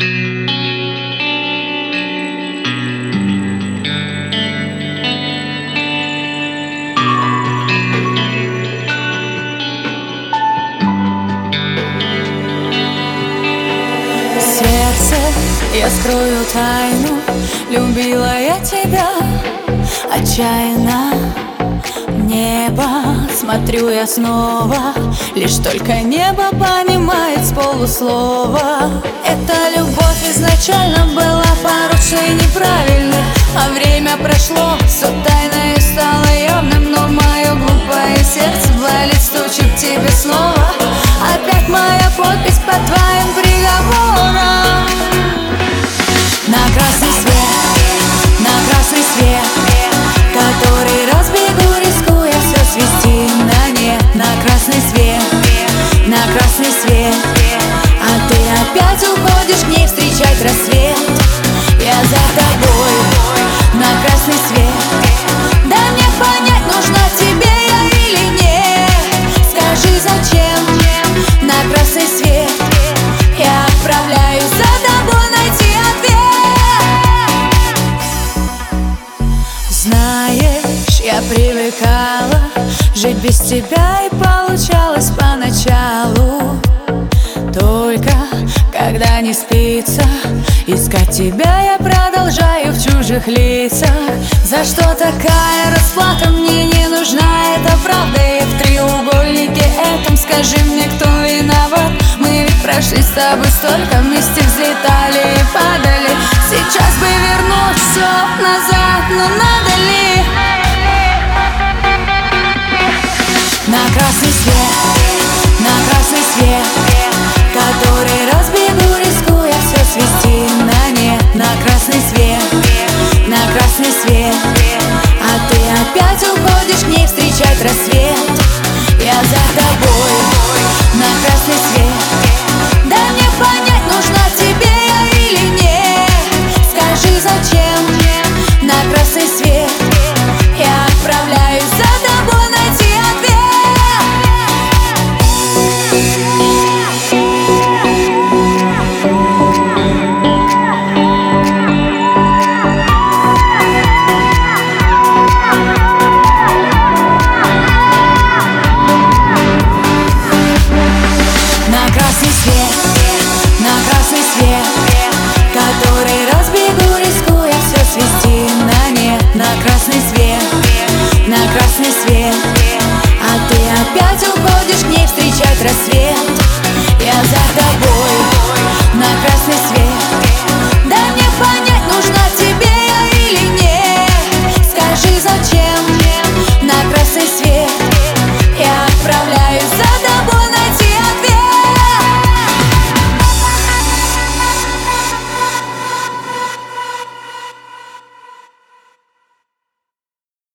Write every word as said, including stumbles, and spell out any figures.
Сердце, я скрою тайну, любила я тебя отчаянно. В небо смотрю я снова, лишь только небо понимает с полуслова. Эта любовь изначально была порочной и неправильной, а время прошло, все тайное стало явным. Но мое глупое сердце болит, стучит к тебе снова. Опять моя подпись под твоим приговором. На красный свет, на красный свет, который разбегу, рискуя все свести на нет. На красный свет, на красный свет, а ты опять уходишь к ней встречать рассвет. Я за тобой на красный свет. Дай мне понять, нужна тебе я или нет. Скажи, зачем на красный свет я отправляюсь за тобой найти ответ. Знаешь, я привыкала жить без тебя, и получалось поначалу. Только когда не спится, искать тебя я продолжаю в чужих лицах. За что такая расплата, мне не нужна эта правда. И в треугольнике этом скажи мне, кто виноват. Мы ведь прошли с тобой столько, вместе взлетали и падали. Сейчас бы вернуть все назад.